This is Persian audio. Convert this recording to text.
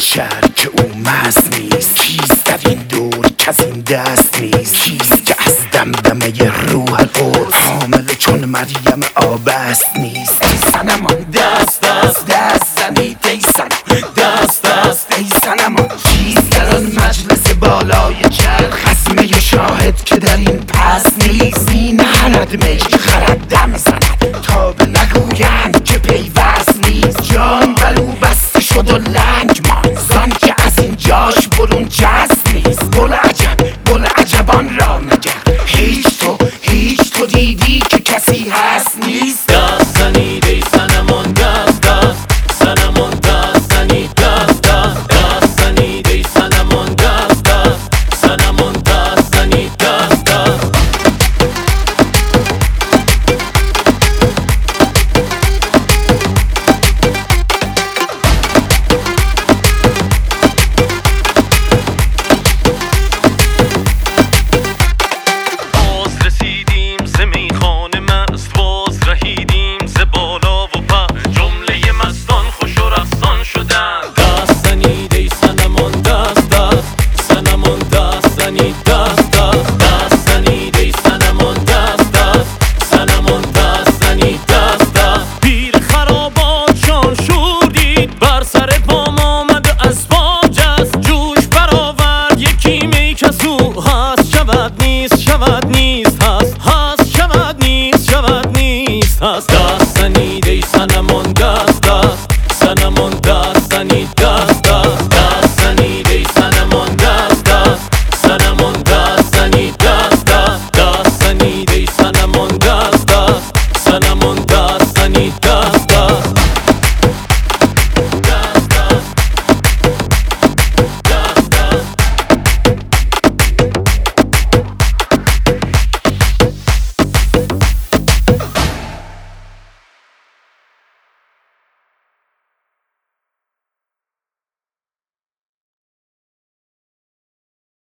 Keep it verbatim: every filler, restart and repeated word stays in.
شهر که او مست نیست؟ کیست در این دور کس این دست نیست؟ کیست که از دمدمه روح قدس حامل چون مریم آبست نیست؟ ای صنمان دست دست دست زنید، ای صنم دست دست ای صنمان. کیست در آن مجلس بالای چرخ خصمه شاهد که در این پس نیست؟ می نهرد می خرد دم زند تا به نگویند که پیوست نیست. جان بر او بسته شد و لنگ مان زان که از این جاش برون جست نیست. بل عجب بل عجبان را نگر، هیچ تو هیچ تو دیدی که کسی هست نیست؟ دست زنید ای صنمان دست دست صنمان دست زنید دست دست دست زنید ای صنمان دست دست صنمان دست زنید دست دست. شود نیست هست هست شود نیست شود نیست هست. دست زنید ای صنمان دست دست صنمان دست زنید